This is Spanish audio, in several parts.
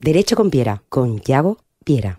Derecho con Piera, con Yago Piera.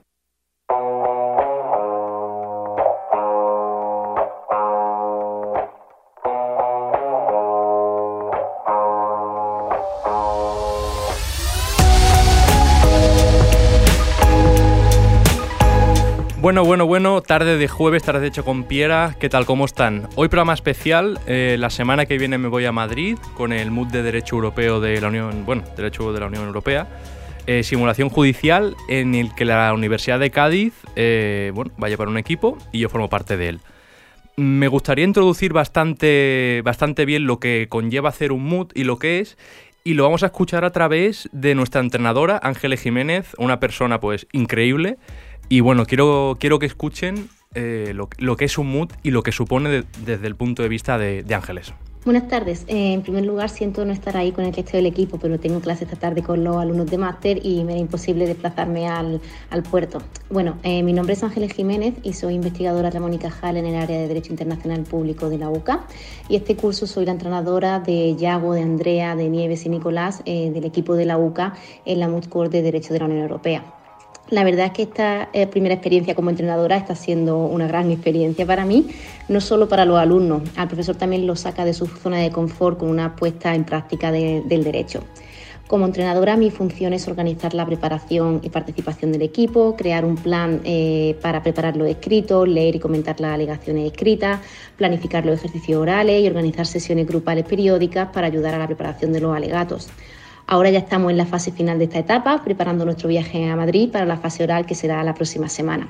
Bueno, tarde de jueves, tarde de Derecho con Piera, ¿qué tal, cómo están? Hoy programa especial, la semana que viene me voy a Madrid con el MOOC de Derecho Europeo de la Unión, Derecho de la Unión Europea, simulación judicial en el que la Universidad de Cádiz va a llevar un equipo y yo formo parte de él. Me gustaría introducir bastante bien lo que conlleva hacer un MOOC y lo que es, y lo vamos a escuchar a través de nuestra entrenadora, Ángeles Jiménez, una persona pues increíble. Y bueno, quiero que escuchen lo que es un MOOC y lo que supone desde el punto de vista de Ángeles. Buenas tardes. En primer lugar, siento no estar ahí con el resto del equipo, pero tengo clase esta tarde con los alumnos de máster y me era imposible desplazarme al puerto. Bueno, mi nombre es Ángeles Jiménez y soy investigadora Ramón y Cajal en el área de Derecho Internacional Público de la UCA. Y este curso soy la entrenadora de Yago, de Andrea, de Nieves y Nicolás, del equipo de la UCA en la MOOC Core de Derecho de la Unión Europea. La verdad es que esta primera experiencia como entrenadora está siendo una gran experiencia para mí, no solo para los alumnos. Al profesor también lo saca de su zona de confort con una puesta en práctica del derecho. Como entrenadora, mi función es organizar la preparación y participación del equipo, crear un plan para preparar los escritos, leer y comentar las alegaciones escritas, planificar los ejercicios orales y organizar sesiones grupales periódicas para ayudar a la preparación de los alegatos. Ahora ya estamos en la fase final de esta etapa, preparando nuestro viaje a Madrid para la fase oral que será la próxima semana.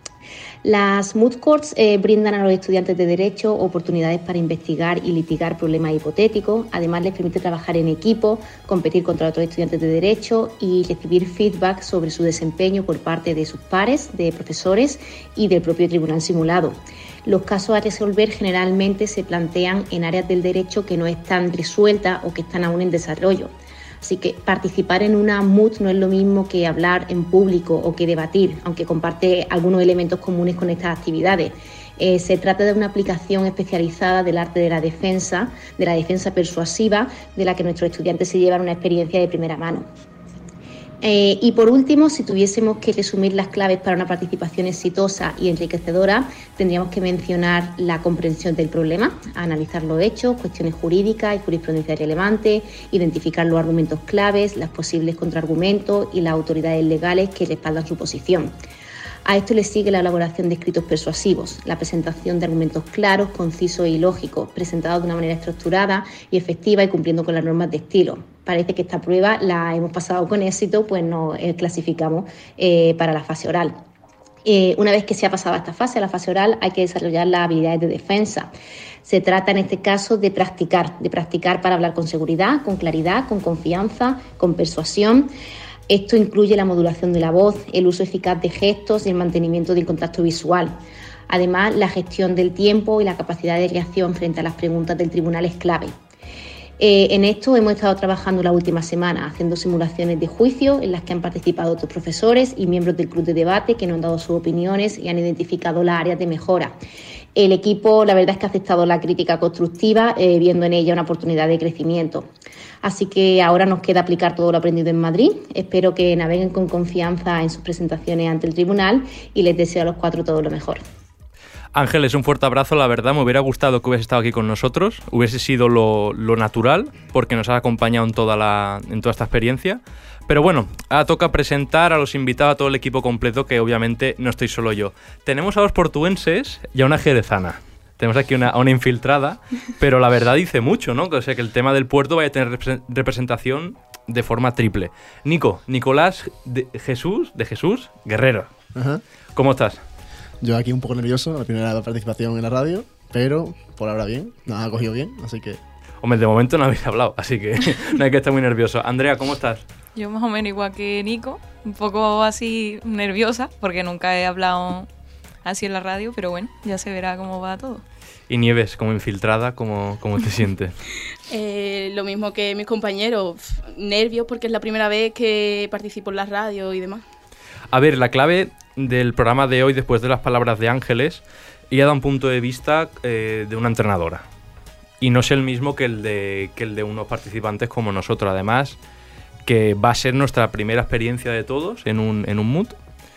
Las MOOC Cores brindan a los estudiantes de Derecho oportunidades para investigar y litigar problemas hipotéticos. Además, les permite trabajar en equipo, competir contra otros estudiantes de Derecho y recibir feedback sobre su desempeño por parte de sus pares, de profesores y del propio tribunal simulado. Los casos a resolver generalmente se plantean en áreas del derecho que no están resueltas o que están aún en desarrollo. Así que participar en una MOOC no es lo mismo que hablar en público o que debatir, aunque comparte algunos elementos comunes con estas actividades. Se trata de una aplicación especializada del arte de la defensa persuasiva, de la que nuestros estudiantes se llevan una experiencia de primera mano. Y por último, si tuviésemos que resumir las claves para una participación exitosa y enriquecedora, tendríamos que mencionar la comprensión del problema, analizar los hechos, cuestiones jurídicas y jurisprudencia relevante, identificar los argumentos claves, los posibles contraargumentos y las autoridades legales que respaldan su posición. A esto le sigue la elaboración de escritos persuasivos, la presentación de argumentos claros, concisos y lógicos, presentados de una manera estructurada y efectiva y cumpliendo con las normas de estilo. Parece que esta prueba la hemos pasado con éxito, pues nos clasificamos para la fase oral. Una vez que se ha pasado a esta fase, a la fase oral, hay que desarrollar las habilidades de defensa. Se trata en este caso de practicar para hablar con seguridad, con claridad, con confianza, con persuasión. Esto incluye la modulación de la voz, el uso eficaz de gestos y el mantenimiento del contacto visual. Además, la gestión del tiempo y la capacidad de reacción frente a las preguntas del tribunal es clave. En esto hemos estado trabajando la última semana, haciendo simulaciones de juicio en las que han participado otros profesores y miembros del club de debate que nos han dado sus opiniones y han identificado las áreas de mejora. El equipo, la verdad es que ha aceptado la crítica constructiva, viendo en ella una oportunidad de crecimiento. Así que ahora nos queda aplicar todo lo aprendido en Madrid. Espero que naveguen con confianza en sus presentaciones ante el tribunal y les deseo a los 4 todo lo mejor. Ángeles, un fuerte abrazo, la verdad me hubiera gustado que hubieses estado aquí con nosotros, hubiese sido lo natural, porque nos has acompañado en toda esta experiencia. Pero bueno, ahora toca presentar a los invitados, a todo el equipo completo, que obviamente no estoy solo yo. Tenemos a los portuenses y a una jerezana. Tenemos aquí a una infiltrada, pero la verdad dice mucho, ¿no? O sea, que el tema del puerto vaya a tener representación de forma triple. Nicolás de Jesús Guerrero. Ajá. ¿Cómo estás? Yo aquí un poco nervioso, la primera participación en la radio, pero por ahora bien, nos ha cogido bien, así que... Hombre, de momento no habéis hablado, así que no hay que estar muy nervioso. Andrea, ¿cómo estás? Yo más o menos igual que Nico, un poco así nerviosa, porque nunca he hablado así en la radio, pero bueno, ya se verá cómo va todo. Y Nieves, como infiltrada, ¿cómo te sientes? Lo mismo que mis compañeros, nervios porque es la primera vez que participo en la radio y demás. A ver, la clave del programa de hoy, después de las palabras de Ángeles, ella da un punto de vista de una entrenadora. Y no es el mismo que el de unos participantes como nosotros. Además, que va a ser nuestra primera experiencia de todos en un MUT.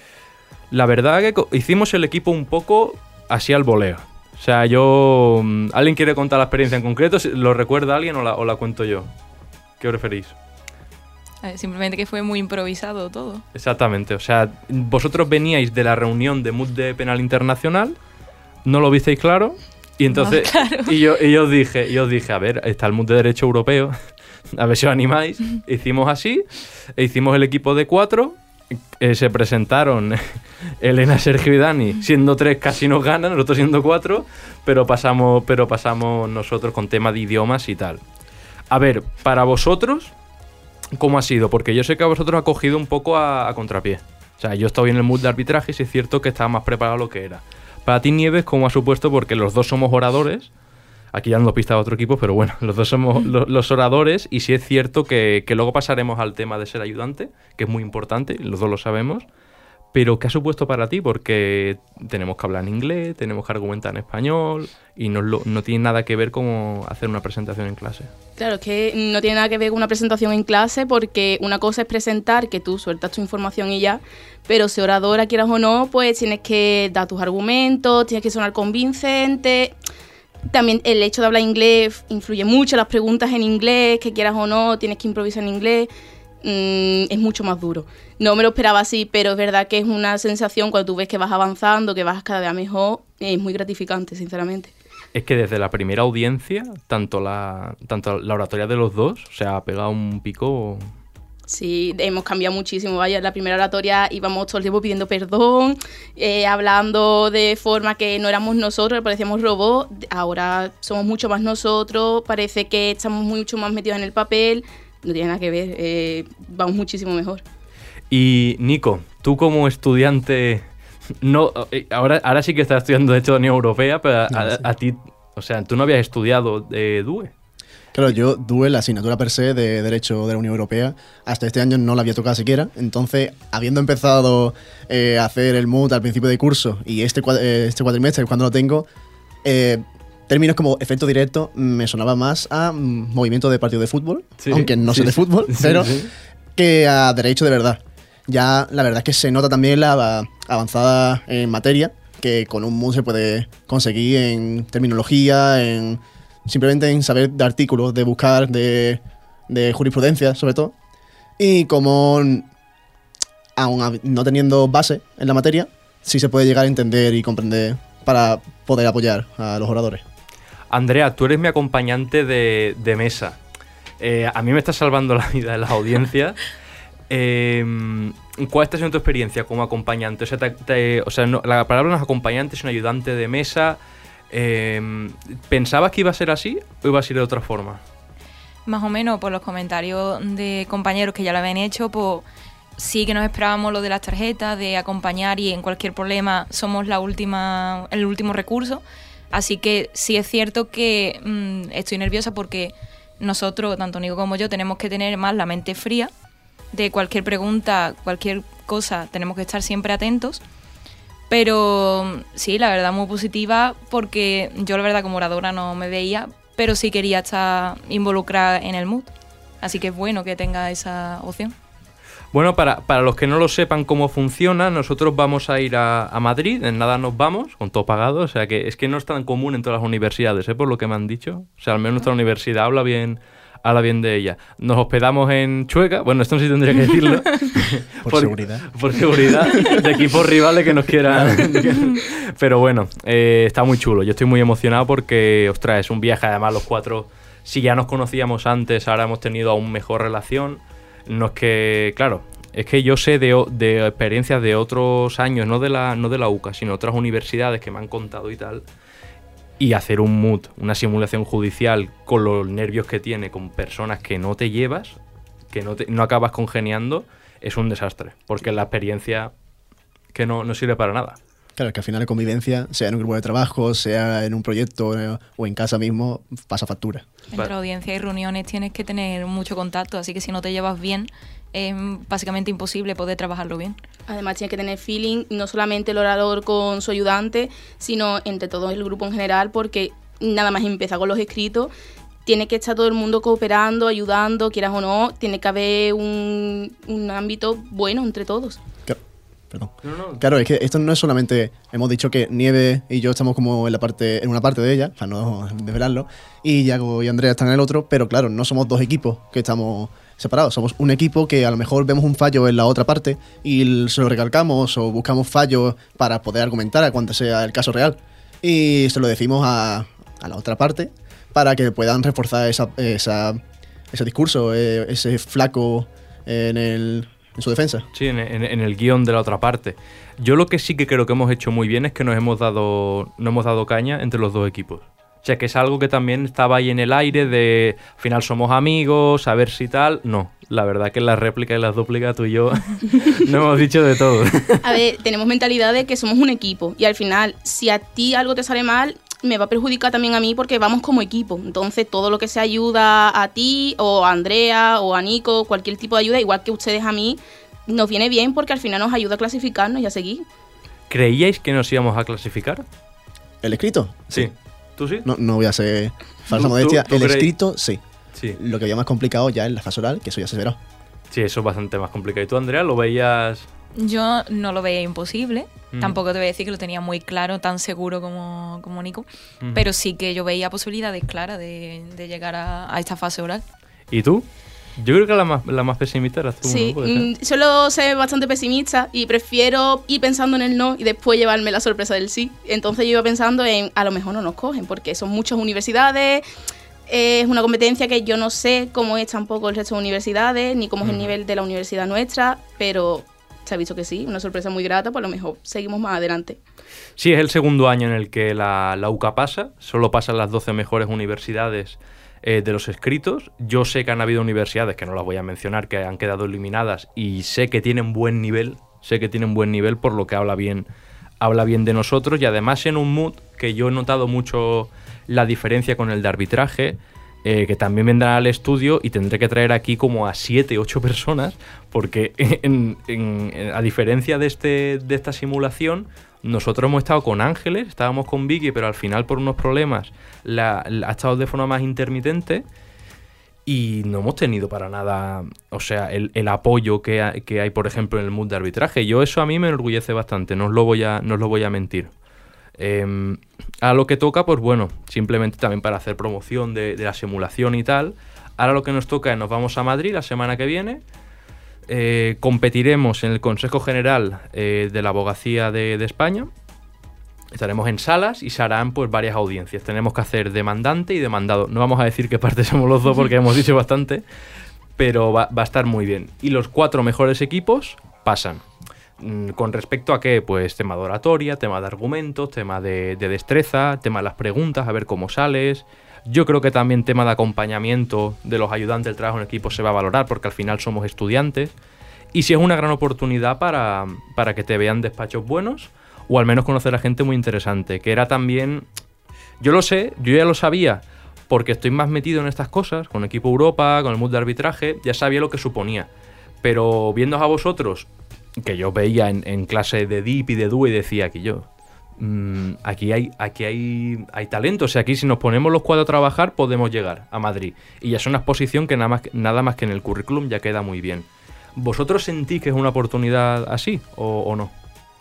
La verdad que hicimos el equipo un poco así al voleo. O sea, ¿alguien quiere contar la experiencia en concreto? ¿Lo recuerda alguien o la cuento yo? ¿Qué preferís? Simplemente que fue muy improvisado todo. Exactamente, o sea, vosotros veníais de la reunión de MUT de Penal Internacional, no lo visteis claro, y entonces No, claro. y yo os dije, a ver, está el MUT de Derecho Europeo, a ver si os animáis. Hicimos así, hicimos el equipo de 4, se presentaron Elena, Sergio y Dani, siendo 3 casi nos ganan, nosotros siendo 4, pero pasamos nosotros con tema de idiomas y tal. A ver, para vosotros, ¿cómo ha sido? Porque yo sé que a vosotros ha cogido un poco a contrapié. O sea, yo estoy en el mood de arbitraje y sí es cierto que estaba más preparado de lo que era. Para ti, Nieves, ¿cómo ha supuesto? Porque los dos somos oradores. Aquí ya dando pistas a otro equipo, pero bueno, los dos somos los oradores. Y sí es cierto que luego pasaremos al tema de ser ayudante, que es muy importante, los dos lo sabemos. Pero ¿qué ha supuesto para ti? Porque tenemos que hablar en inglés, tenemos que argumentar en español y no tiene nada que ver con hacer una presentación en clase. Claro, es que no tiene nada que ver con una presentación en clase, porque una cosa es presentar, que tú sueltas tu información y ya, pero ser oradora, quieras o no, pues tienes que dar tus argumentos, tienes que sonar convincente. También el hecho de hablar inglés influye mucho, las preguntas en inglés, que quieras o no, tienes que improvisar en inglés. Es mucho más duro. No me lo esperaba así, pero es verdad que es una sensación cuando tú ves que vas avanzando, que vas cada vez mejor, es muy gratificante, sinceramente. Es que desde la primera audiencia, tanto la oratoria de los dos, o sea, ha pegado un pico. Sí, hemos cambiado muchísimo. Vaya, en la primera oratoria íbamos todo el tiempo pidiendo perdón, hablando de forma que no éramos nosotros, parecíamos robots. Ahora somos mucho más nosotros, parece que estamos mucho más metidos en el papel. No tiene nada que ver, vamos muchísimo mejor. Y Nico, tú como estudiante, ahora sí que estás estudiando Derecho de la Unión Europea, pero a ti, o sea, tú no habías estudiado DUE. Claro, yo DUE, la asignatura per se de Derecho de la Unión Europea, hasta este año no la había tocado siquiera. Entonces, habiendo empezado a hacer el MUT al principio de curso y este cuatrimestre, cuando lo tengo, términos como efecto directo me sonaba más a movimiento de partido de fútbol, sí, aunque no sé de fútbol, pero que a derecho de verdad. Ya la verdad es que se nota también la avanzada en materia, que con un MUT se puede conseguir en terminología, simplemente en saber de artículos, de buscar, de jurisprudencia sobre todo. Y como aún no teniendo base en la materia, sí se puede llegar a entender y comprender para poder apoyar a los oradores. Andrea, tú eres mi acompañante de mesa. A mí me está salvando la vida en las audiencias. ¿Cuál está siendo tu experiencia como acompañante? O sea, la palabra no es acompañante, es un ayudante de mesa. ¿Pensabas que iba a ser así o iba a ser de otra forma? Más o menos, por los comentarios de compañeros que ya lo habían hecho, pues sí que nos esperábamos lo de las tarjetas, de acompañar, y en cualquier problema somos el último recurso. Así que sí es cierto que estoy nerviosa porque nosotros, tanto Nico como yo, tenemos que tener más la mente fría. De cualquier pregunta, cualquier cosa, tenemos que estar siempre atentos. Pero sí, la verdad muy positiva, porque yo la verdad como oradora no me veía, pero sí quería estar involucrada en el MUT. Así que es bueno que tenga esa opción. Bueno, para los que no lo sepan cómo funciona, nosotros vamos a ir a Madrid, en nada nos vamos, con todo pagado, o sea que es que no es tan común en todas las universidades, por lo que me han dicho. O sea, al menos nuestra universidad habla bien de ella. Nos hospedamos en Chueca, bueno, esto no sé si tendría que decirlo. Por seguridad. Por seguridad, de equipos rivales que nos quieran. Pero bueno, está muy chulo, yo estoy muy emocionado porque, ostras, es un viaje, además los 4, si ya nos conocíamos antes, ahora hemos tenido aún mejor relación. No es que, claro, es que yo sé de experiencias de otros años, no de la UCA, sino otras universidades que me han contado y tal. Y hacer un MUT, una simulación judicial con los nervios que tiene, con personas que no te llevas, que no acabas congeniando, es un desastre. Porque la experiencia que no sirve para nada. Claro, que al final la convivencia, sea en un grupo de trabajo, sea en un proyecto o en casa mismo, pasa factura. Entre audiencias y reuniones tienes que tener mucho contacto, así que si no te llevas bien, es básicamente imposible poder trabajarlo bien. Además tienes que tener feeling, no solamente el orador con su ayudante, sino entre todo el grupo en general, porque nada más empieza con los escritos, tiene que estar todo el mundo cooperando, ayudando, quieras o no, tiene que haber un ámbito bueno entre todos. Perdón. Claro, es que esto no es solamente, hemos dicho que Nieve y yo estamos como en una parte de ella, para no desvelarlo, y Yago y Andrea están en el otro, pero claro, no somos dos equipos que estamos separados, somos un equipo que a lo mejor vemos un fallo en la otra parte y se lo recalcamos o buscamos fallos para poder argumentar a cuanto sea el caso real. Y se lo decimos a la otra parte para que puedan reforzar ese discurso, ese flaco en su defensa. Sí, en el guión de la otra parte. Yo lo que sí que creo que hemos hecho muy bien es que no hemos dado caña entre los dos equipos. O sea, que es algo que también estaba ahí en el aire de, al final somos amigos, a ver si tal. No, la verdad que en las réplicas y las dúplicas tú y yo no hemos dicho de todo. A ver, tenemos mentalidad de que somos un equipo y al final, si a ti algo te sale mal, me va a perjudicar también a mí porque vamos como equipo. Entonces, todo lo que se ayuda a ti o a Andrea o a Nico, cualquier tipo de ayuda, igual que ustedes a mí, nos viene bien porque al final nos ayuda a clasificarnos y a seguir. ¿Creíais que nos íbamos a clasificar? ¿El escrito? Sí. ¿Tú sí? No voy a ser falsa modestia. ¿Tú el crees? escrito, sí. Sí. Lo que había más complicado ya es la fase oral, que eso ya se verá. Sí, eso es bastante más complicado. ¿Y tú, Andrea, lo veías? Yo no lo veía imposible. Tampoco te voy a decir que lo tenía muy claro, tan seguro como Nico. Pero sí que yo veía posibilidades claras de llegar a esta fase oral. ¿Y tú? Yo creo que la más pesimista eras tú, Sí, ¿no? suelo ser bastante pesimista y prefiero ir pensando en el no y después llevarme la sorpresa del sí. Entonces yo iba pensando en, a lo mejor no nos cogen, porque son muchas universidades, es una competencia que yo no sé cómo es tampoco el resto de universidades, ni cómo es el nivel de la universidad nuestra, pero se ha visto que sí, una sorpresa muy grata, pues a lo mejor seguimos más adelante. Sí, es el segundo año en el que la UCA pasa, solo pasan las 12 mejores universidades de los escritos. Yo sé que han habido universidades, que no las voy a mencionar, que han quedado eliminadas y sé que tienen buen nivel, por lo que habla bien de nosotros y además en un mood que yo he notado mucho la diferencia con el de arbitraje, que también vendrán al estudio y tendré que traer aquí como a 7, 8 personas porque a diferencia de esta simulación, nosotros hemos estado con Ángeles, estábamos con Vicky, pero al final por unos problemas ha estado de forma más intermitente y no hemos tenido para nada, o sea, el apoyo que hay, por ejemplo, en el mood de arbitraje. Yo eso a mí me enorgullece bastante, no os lo voy a mentir. A lo que toca, pues bueno, simplemente también para hacer promoción de la simulación y tal. Ahora lo que nos toca es nos vamos a Madrid la semana que viene. Competiremos en el Consejo General de la Abogacía de España. Estaremos en salas y se harán pues varias audiencias. Tenemos que hacer demandante y demandado. No vamos a decir qué parte somos los dos porque hemos dicho bastante, pero va a estar muy bien. Y los 4 mejores equipos pasan. ¿Con respecto a qué? Pues tema de oratoria, tema de argumentos, tema de destreza, tema de las preguntas, a ver cómo sales. Yo creo que también tema de acompañamiento de los ayudantes del trabajo en equipo se va a valorar porque al final somos estudiantes. Y si es una gran oportunidad para que te vean despachos buenos o al menos conocer a gente muy interesante, que era también... Yo lo sé, yo ya lo sabía porque estoy más metido en estas cosas, con Equipo Europa, con el mood de arbitraje, ya sabía lo que suponía. Pero viéndoos a vosotros, que yo veía en clase de DIP y de DUE y decía que yo... Aquí hay talento, o sea, aquí si nos ponemos los 4 a trabajar podemos llegar a Madrid y ya es una exposición que nada más que en el currículum ya queda muy bien. ¿Vosotros sentís que es una oportunidad así o no?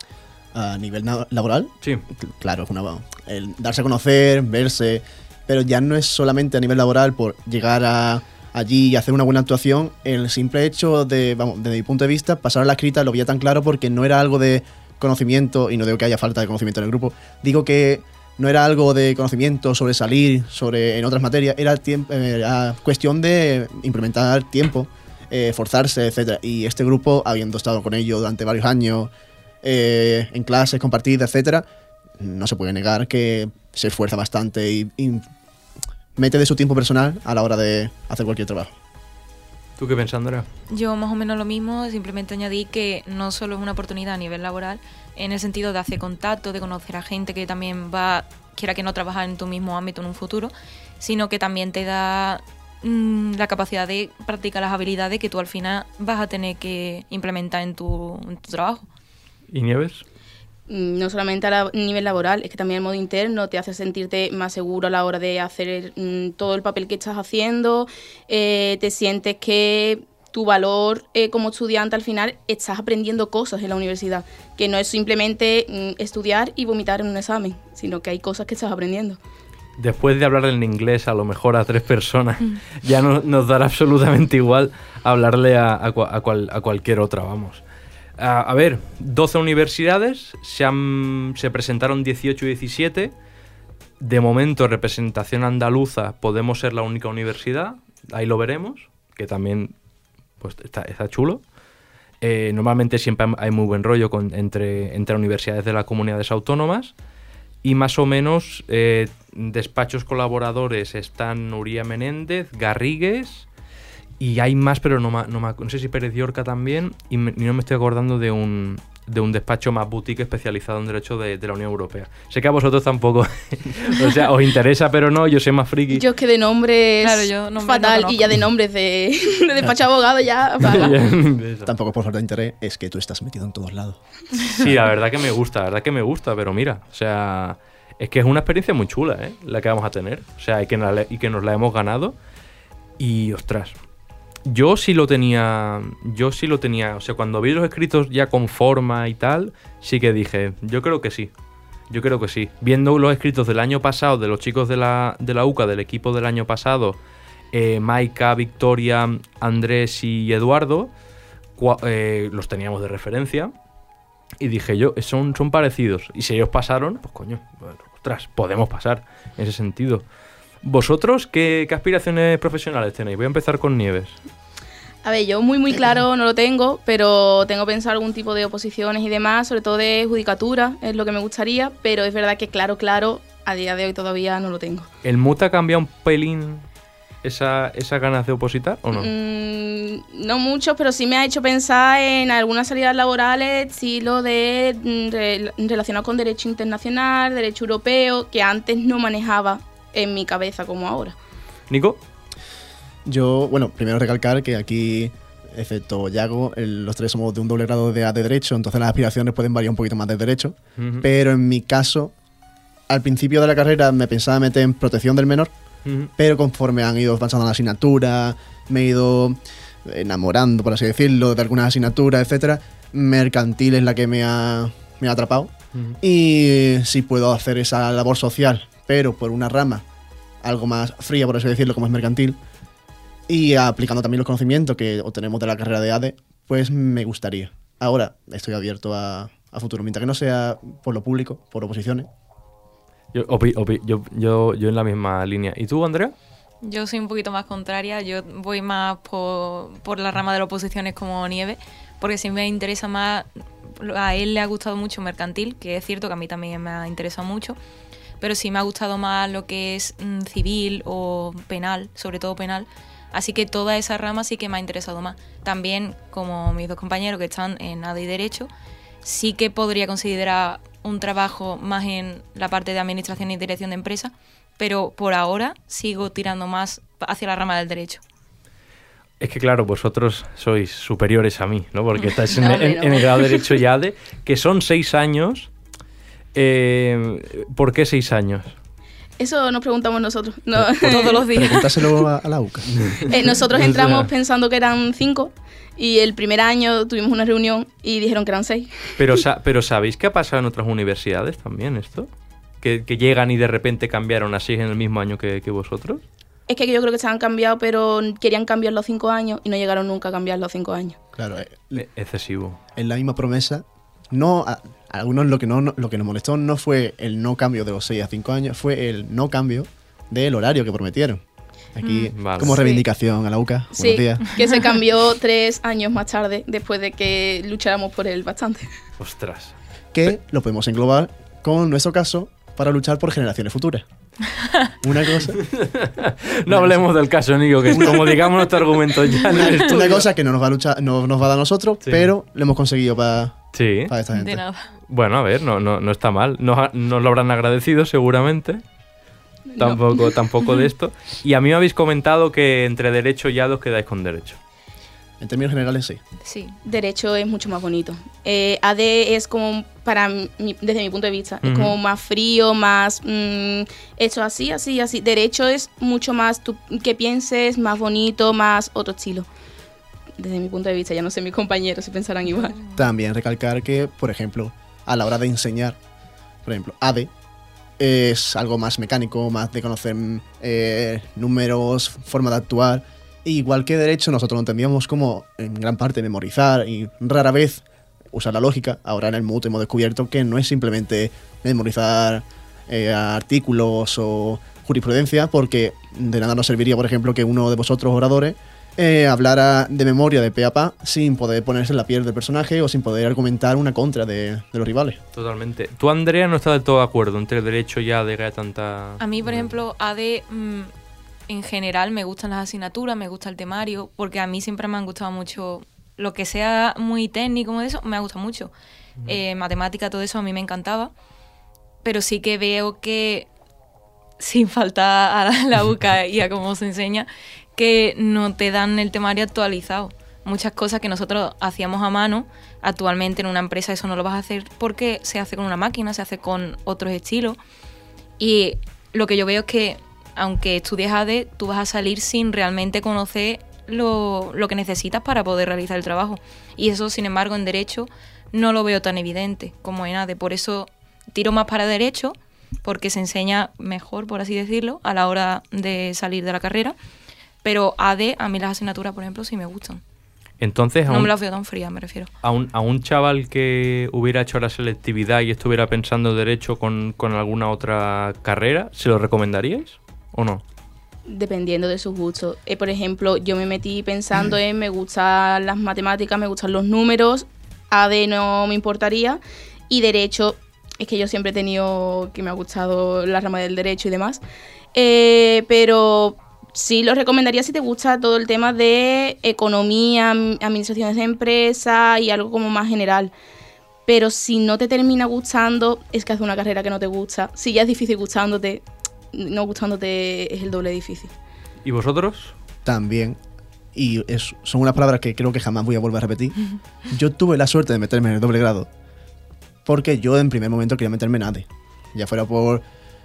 A nivel laboral, sí, claro, es el darse a conocer, verse, pero ya no es solamente a nivel laboral por llegar allí y hacer una buena actuación. El simple hecho de, desde mi punto de vista, pasar a la escrita lo veía tan claro porque no era algo de conocimiento, y no digo que haya falta de conocimiento en el grupo, digo que no era algo de conocimiento, sobresalir en otras materias, era cuestión de implementar tiempo, forzarse, etcétera. Y este grupo, habiendo estado con ellos durante varios años, en clases compartidas, etcétera, no se puede negar que se esfuerza bastante y mete de su tiempo personal a la hora de hacer cualquier trabajo. ¿Tú qué piensas, Andrea? Yo más o menos lo mismo, simplemente añadí que no solo es una oportunidad a nivel laboral, en el sentido de hacer contacto, de conocer a gente que también quiera que no trabajar en tu mismo ámbito en un futuro, sino que también te da la capacidad de practicar las habilidades que tú al final vas a tener que implementar en tu trabajo. ¿Y Nieves? no solamente a nivel laboral, es que también el modo interno te hace sentirte más seguro a la hora de hacer todo el papel que estás haciendo, te sientes que tu valor como estudiante al final estás aprendiendo cosas en la universidad, que no es simplemente estudiar y vomitar en un examen, sino que hay cosas que estás aprendiendo. Después de hablar en inglés a lo mejor a 3 personas, ya nos dará absolutamente igual hablarle a cualquier otra, vamos. A ver, 12 universidades, se presentaron 18 y 17. De momento, representación andaluza, podemos ser la única universidad, ahí lo veremos, que también pues está chulo. Normalmente siempre hay muy buen rollo entre universidades de las comunidades autónomas. Y más o menos despachos colaboradores están Nuria Menéndez, Garrigues, y hay más, pero no sé si Pérez Llorca también, y no me estoy acordando de un despacho más boutique especializado en Derecho de la Unión Europea. Sé que a vosotros tampoco, o sea, os interesa, pero no, yo soy más friki. Yo es que de nombres fatal, y ya de nombres de despacho de abogado ya... Tampoco por falta de interés, es que tú estás metido en todos lados. Sí, la verdad que me gusta, pero mira, o sea, es que es una experiencia muy chula, la que vamos a tener, o sea, y que nos la hemos ganado, y ostras... Yo sí lo tenía, o sea, cuando vi los escritos ya con forma y tal, sí que dije, yo creo que sí. Viendo los escritos del año pasado, de los chicos de la UCA, del equipo del año pasado, Maika, Victoria, Andrés y Eduardo, los teníamos de referencia, y dije yo, son parecidos, y si ellos pasaron, pues coño, ostras, podemos pasar en ese sentido. ¿Vosotros qué aspiraciones profesionales tenéis? Voy a empezar con Nieves. A ver, yo muy claro no lo tengo, pero tengo pensado algún tipo de oposiciones y demás, sobre todo de judicatura, es lo que me gustaría, pero es verdad que claro, a día de hoy todavía no lo tengo. ¿El MUT ha cambiado un pelín esas ganas de opositar o no? No mucho, pero sí me ha hecho pensar en algunas salidas laborales, estilo relacionado con derecho internacional, derecho europeo, que antes no manejaba en mi cabeza como ahora. ¿Nico? Yo, bueno, primero recalcar que aquí, excepto Yago, los 3 somos de un doble grado de Derecho, entonces las aspiraciones pueden variar un poquito más de Derecho, pero en mi caso, al principio de la carrera me pensaba meter en protección del menor, pero conforme han ido avanzando la asignatura, me he ido enamorando, por así decirlo, de algunas asignaturas, etcétera. Mercantil es la que me ha atrapado, y si puedo hacer esa labor social, pero por una rama algo más fría, por así decirlo, como es mercantil, y aplicando también los conocimientos que obtenemos de la carrera de ADE, pues me gustaría. Ahora estoy abierto a futuro, mientras que no sea por lo público, por oposiciones. Yo en la misma línea. ¿Y tú, Andrea? Yo soy un poquito más contraria, yo voy más por la rama de las oposiciones como Nieve, porque sí me interesa más, a él le ha gustado mucho mercantil, que es cierto que a mí también me ha interesado mucho, pero sí me ha gustado más lo que es civil o penal, sobre todo penal, así que toda esa rama sí que me ha interesado más. También, como mis 2 compañeros que están en ADE y Derecho, sí que podría considerar un trabajo más en la parte de administración y dirección de empresas, pero por ahora sigo tirando más hacia la rama del Derecho. Es que claro, vosotros sois superiores a mí, ¿no? Porque estáis en el grado de Derecho y ADE, que son 6 años. ¿Por qué 6 años? Eso nos preguntamos nosotros, no, todos los días. Pregúntaselo a la UCA. Nosotros entramos pensando que eran 5 y el primer año tuvimos una reunión y dijeron que eran 6. Pero ¿sabéis qué ha pasado en otras universidades también esto? ¿Que llegan y de repente cambiaron a 6 en el mismo año que vosotros? Es que yo creo que se han cambiado, pero querían cambiar los 5 años y no llegaron nunca a cambiar los 5 años. Claro, excesivo. En la misma promesa, no... A algunos lo que nos molestó no fue el no cambio de los 6 a 5 años, fue el no cambio del horario que prometieron. Aquí, como reivindicación a la UCA. Sí, que se cambió 3 años más tarde, después de que lucháramos por él bastante. Ostras. Que lo podemos englobar con nuestro caso para luchar por generaciones futuras. Una cosa... No hablemos del caso, Nico, que como digamos nuestro argumento ya no es una cosa que no nos va a dar a nosotros, sí, pero lo hemos conseguido para esta gente. De nada. Bueno, a ver, no está mal. Nos lo habrán agradecido seguramente. Tampoco de esto. Y a mí me habéis comentado que entre Derecho y ADE os quedáis con Derecho. En términos generales, sí. Sí. Derecho es mucho más bonito. AD es como, desde mi punto de vista, es como más frío, más hecho así. Derecho es mucho más tú que pienses, más bonito, más otro estilo. Desde mi punto de vista, ya no sé mis compañeros si pensarán igual. También recalcar que, por ejemplo, a la hora de enseñar, por ejemplo, AD es algo más mecánico, más de conocer números, forma de actuar. Igual que Derecho, nosotros lo entendíamos como en gran parte memorizar y rara vez usar la lógica. Ahora en el MUT hemos descubierto que no es simplemente memorizar artículos o jurisprudencia, porque de nada nos serviría, por ejemplo, que uno de vosotros oradores hablara de memoria de pe a pa sin poder ponerse en la piel del personaje o sin poder argumentar una contra de los rivales. Totalmente. Tú, Andrea, no estás del todo de acuerdo entre Derecho y AD, que haya tanta... A mí, por ejemplo, AD... en general me gustan las asignaturas, me gusta el temario, porque a mí siempre me han gustado mucho lo que sea muy técnico, como de eso, me ha gustado mucho. Matemática, todo eso a mí me encantaba, pero sí que veo que, sin faltar a la UCA y a cómo se enseña, que no te dan el temario actualizado. Muchas cosas que nosotros hacíamos a mano, actualmente en una empresa eso no lo vas a hacer porque se hace con una máquina, se hace con otros estilos. Y lo que yo veo es que aunque estudies AD, tú vas a salir sin realmente conocer lo que necesitas para poder realizar el trabajo. Y eso, sin embargo, en Derecho no lo veo tan evidente como en AD. Por eso tiro más para Derecho, porque se enseña mejor, por así decirlo, a la hora de salir de la carrera. Pero AD, a mí las asignaturas, por ejemplo, sí me gustan. Entonces, no me las veo tan frías, me refiero. A un chaval que hubiera hecho la selectividad y estuviera pensando Derecho con alguna otra carrera, ¿se lo recomendaríais o no? Dependiendo de sus gustos. Por ejemplo, yo me metí pensando en me gustan las matemáticas, me gustan los números, AD no me importaría, y Derecho, es que yo siempre he tenido que me ha gustado la rama del Derecho y demás, pero sí lo recomendaría si te gusta todo el tema de economía, administraciones de empresa y algo como más general. Pero si no te termina gustando, es que haces una carrera que no te gusta. Si ya es difícil no gustándote es el doble difícil. ¿Y vosotros? También. Y son unas palabras que creo que jamás voy a volver a repetir. Yo tuve la suerte de meterme en el doble grado porque yo en primer momento quería meterme en ADE. Ya fuera por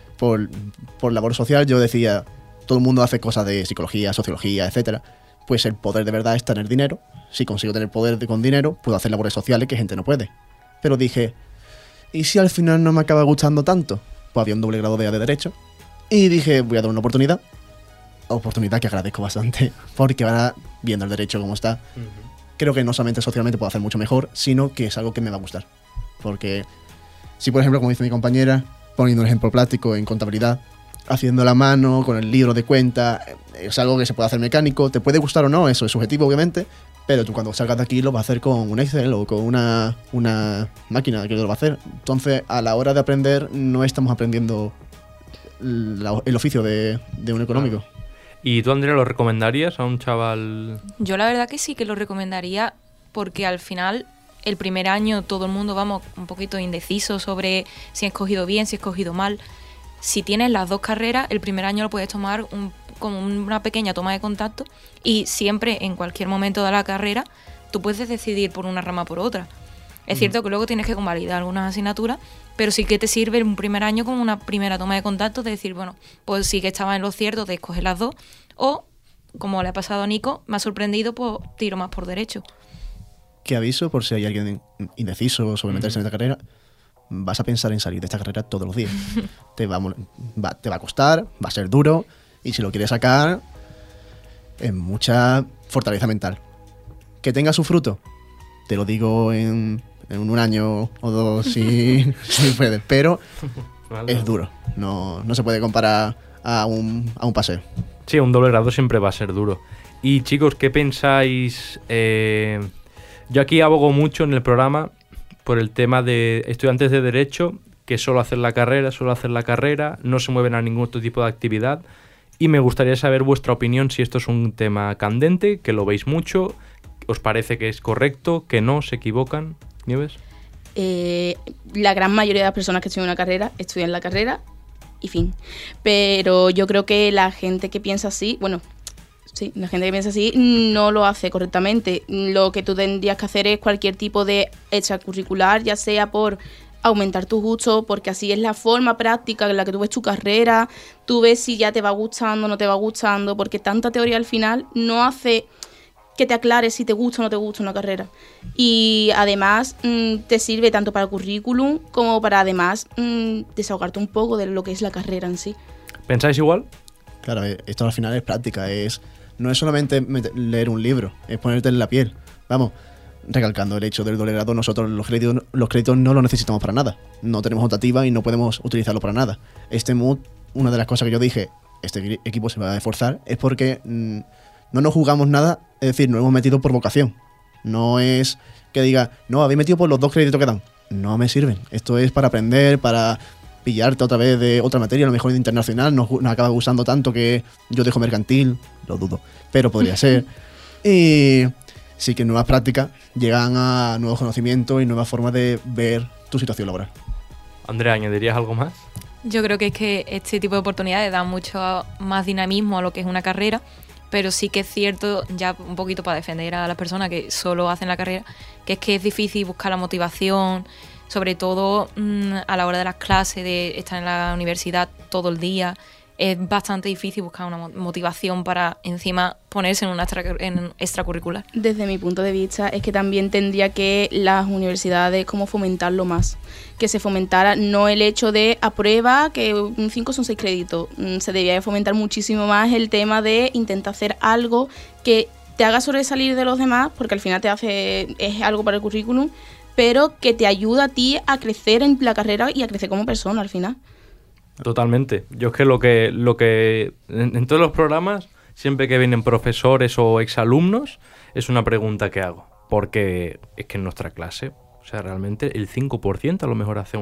labor social, yo decía, todo el mundo hace cosas de psicología, sociología, etcétera. Pues el poder de verdad es tener dinero. Si consigo tener poder con dinero, puedo hacer labores sociales que gente no puede. Pero dije, ¿y si al final no me acaba gustando tanto? Pues había un doble grado de Derecho. Y dije, voy a dar una oportunidad. Oportunidad que agradezco bastante, porque ahora, viendo el Derecho como está, creo que no solamente socialmente puedo hacer mucho mejor, sino que es algo que me va a gustar. Porque si, por ejemplo, como dice mi compañera, poniendo un ejemplo práctico en contabilidad, haciendo la mano, con el libro de cuenta, es algo que se puede hacer mecánico, te puede gustar o no, eso es subjetivo obviamente, pero tú cuando salgas de aquí lo vas a hacer con un Excel o con una máquina que lo va a hacer. Entonces, a la hora de aprender, no estamos aprendiendo el oficio de un económico. ¿Y tú, Andrea, lo recomendarías a un chaval? Yo la verdad que sí que lo recomendaría, porque al final el primer año todo el mundo vamos un poquito indeciso sobre si he escogido bien, si he escogido mal. Si tienes las dos carreras, el primer año lo puedes tomar como una pequeña toma de contacto, y siempre, en cualquier momento de la carrera, tú puedes decidir por una rama o por otra. Es cierto que luego tienes que convalidar algunas asignaturas, pero sí que te sirve un primer año como una primera toma de contacto de decir, bueno, pues sí que estaba en lo cierto de escoger las dos, o, como le ha pasado a Nico, me ha sorprendido, pues tiro más por Derecho. ¿Qué aviso por si hay alguien indeciso sobre meterse en esta carrera? Vas a pensar en salir de esta carrera todos los días. Te va a costar, va a ser duro, y si lo quieres sacar, es mucha fortaleza mental. Que tenga su fruto, te lo digo en un año o dos si puedes, pero vale, es duro. No se puede comparar a un paseo. Sí, un doble grado siempre va a ser duro. Y chicos, ¿qué pensáis? Yo aquí abogo mucho en el programa por el tema de estudiantes de Derecho que solo hacen la carrera, no se mueven a ningún otro tipo de actividad, y me gustaría saber vuestra opinión si esto es un tema candente, que lo veis mucho, ¿os parece que es correcto, que no, se equivocan? ¿Nieves? La gran mayoría de las personas que estudian una carrera estudian la carrera y fin. Pero yo creo que la gente que piensa así, bueno, Sí, la gente que piensa así no lo hace correctamente. Lo que tú tendrías que hacer es cualquier tipo de extracurricular, ya sea por aumentar tu gusto, porque así es la forma práctica en la que tú ves tu carrera, tú ves si ya te va gustando o no te va gustando, porque tanta teoría al final no hace que te aclares si te gusta o no te gusta una carrera. Y además te sirve tanto para el currículum como para además desahogarte un poco de lo que es la carrera en sí. ¿Pensáis igual? Claro, esto al final es práctica, no es solamente leer un libro, es ponerte en la piel. Vamos, recalcando el hecho del doble grado, nosotros los créditos no los necesitamos para nada. No tenemos optativa y no podemos utilizarlo para nada. Este mood, una de las cosas que yo dije, este equipo se va a esforzar, es porque no nos jugamos nada, es decir, nos hemos metido por vocación. No es que diga, no, habéis metido por los 2 créditos que dan. No me sirven. Esto es para aprender, para pillarte otra vez de otra materia, a lo mejor de internacional, nos acaba gustando tanto que yo dejo mercantil, lo dudo, pero podría ser. Y sí que nuevas prácticas llegan a nuevos conocimientos y nuevas formas de ver tu situación laboral. Andrea, ¿añadirías algo más? Yo creo que es que este tipo de oportunidades dan mucho más dinamismo a lo que es una carrera, pero sí que es cierto, ya un poquito para defender a las personas que solo hacen la carrera, que es difícil buscar la motivación, sobre todo a la hora de las clases, de estar en la universidad todo el día. Es bastante difícil buscar una motivación para encima ponerse en un extracurricular. Desde mi punto de vista es que también tendría que las universidades como fomentarlo más, que se fomentara no el hecho de aprueba, que un 5 son 6 créditos, se debería fomentar muchísimo más el tema de intentar hacer algo que te haga sobresalir de los demás, porque al final es algo para el currículum, pero que te ayuda a ti a crecer en la carrera y a crecer como persona al final. Totalmente. Yo es que lo que en todos los programas, siempre que vienen profesores o exalumnos, es una pregunta que hago. Porque es que en nuestra clase, o sea, realmente el 5% a lo mejor hace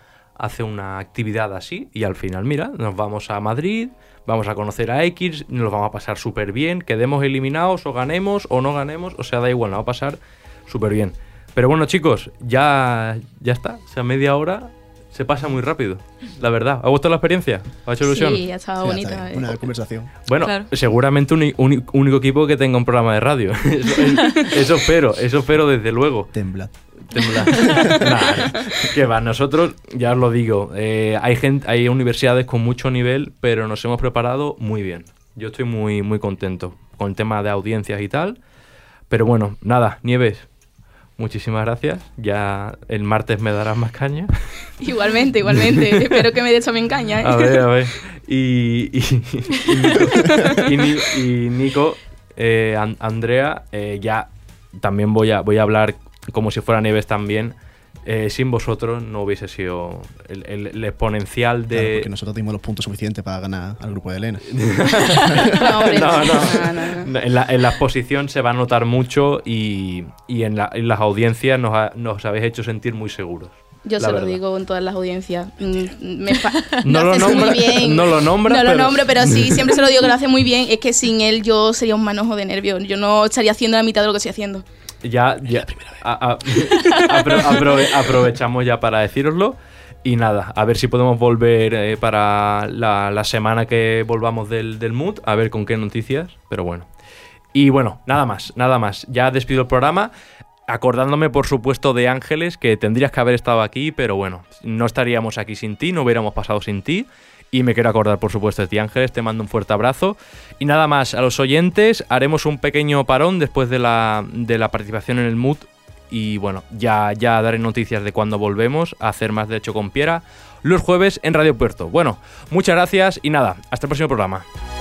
una actividad así y al final, mira, nos vamos a Madrid, vamos a conocer a X, nos lo vamos a pasar súper bien, quedemos eliminados o ganemos o no ganemos, o sea, da igual, nos va a pasar súper bien. Pero bueno, chicos, ya está, o sea, media hora se pasa muy rápido, la verdad. ¿Ha gustado la experiencia? ¿Ha hecho ilusión? Sí, ha estado bonita. Una conversación. Bueno, claro. Seguramente único equipo que tenga un programa de radio. Eso espero desde luego. Temblad. Nah, que va, nosotros, ya os lo digo, hay universidades con mucho nivel, pero nos hemos preparado muy bien. Yo estoy muy, muy contento con el tema de audiencias y tal. Pero bueno, nada, Nieves, muchísimas gracias. Ya el martes me darás más caña. Igualmente. Espero que me des también caña, ¿eh? A ver. Y Nico, Andrea, ya también voy a hablar como si fuera Nieves también. Sin vosotros no hubiese sido el exponencial de... Claro, porque nosotros dimos los puntos suficientes para ganar al grupo de Elena. No. En la exposición se va a notar mucho y en las audiencias nos habéis hecho sentir muy seguros. Yo se lo digo en todas las audiencias. No lo nombro, pero sí, siempre se lo digo que lo hace muy bien. Es que sin él yo sería un manojo de nervios. Yo no estaría haciendo la mitad de lo que estoy haciendo. Ya aprovechamos ya para decíroslo. Y nada, a ver si podemos volver para la semana que volvamos del MUT, a ver con qué noticias, pero bueno. Y bueno, nada más. Ya despido el programa, acordándome por supuesto de Ángeles, que tendrías que haber estado aquí, pero bueno, no estaríamos aquí sin ti, no hubiéramos pasado sin ti. Y me quiero acordar, por supuesto, de ti, Ángeles. Te mando un fuerte abrazo. Y nada más, a los oyentes, haremos un pequeño parón después de la participación en el MUT. Y bueno, ya daré noticias de cuando volvemos a hacer más Derecho con Piera los jueves en Radio Puerto. Bueno, muchas gracias y nada, hasta el próximo programa.